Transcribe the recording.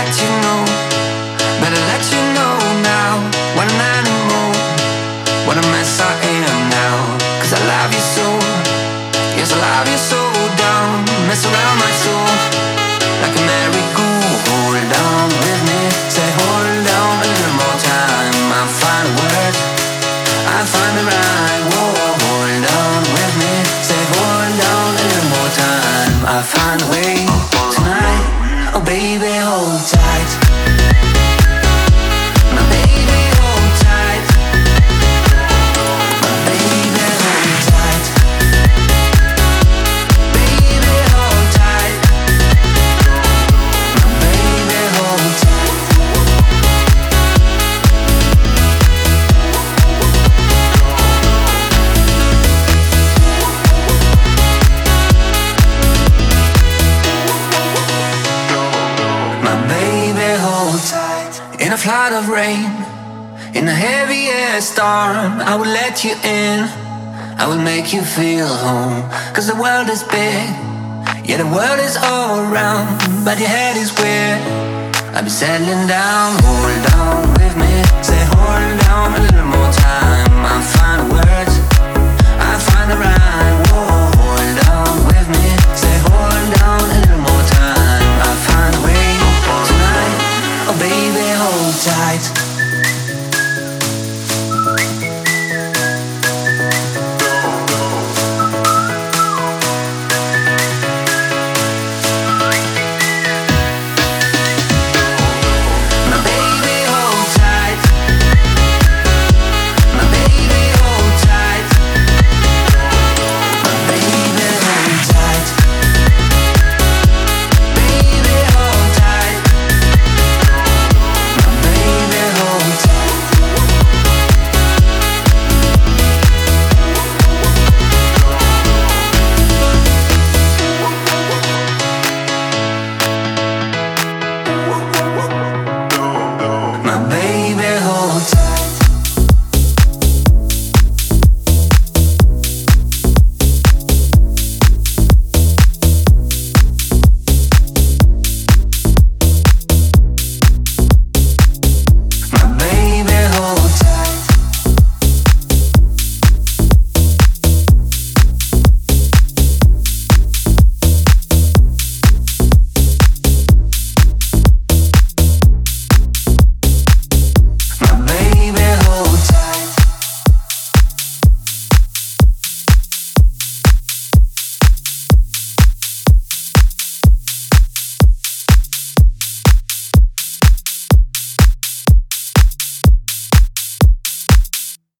let you know, better let you know now. What an animal, what a mess I am now. 'Cause I love you so, yes I love you so. Down, mess around my soul like a merry-go. Hold on with me, say hold on a little more time. I'll find words, I'll find the right. Whoa, hold on with me, say hold on a little more time. I'll find a way tonight. Oh baby, hold tight. My baby, hold tight. My baby, hold tight. Baby, hold tight. My baby, hold tight. My baby, hold tight. In a flood of rain, in a heavy air storm, I will let you in, I will make you feel home. 'Cause the world is big, yeah the world is all around, but your head is where I'll be settling down. Hold on with me, say hold on a little more time. I'll find the words, I'll find the right. Whoa,